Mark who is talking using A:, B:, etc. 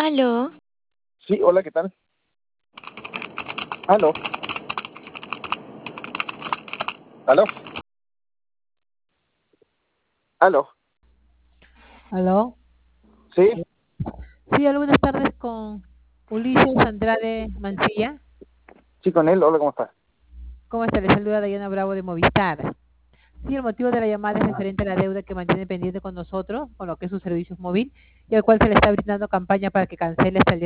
A: Aló,
B: Sí, hola, ¿qué tal? Aló, aló, aló.
C: ¿Aló?
B: Sí,
C: Sí, hola, buenas tardes con Ulises Andrade Mancilla.
B: sí, con él. Hola, ¿cómo estás?
C: ¿Cómo está? Le saluda Dayana Bravo de Movistar. Sí, el motivo de la llamada es referente a la deuda que mantiene pendiente con nosotros, con lo que es su servicio móvil, y al cual se le está brindando campaña para que cancele hasta el día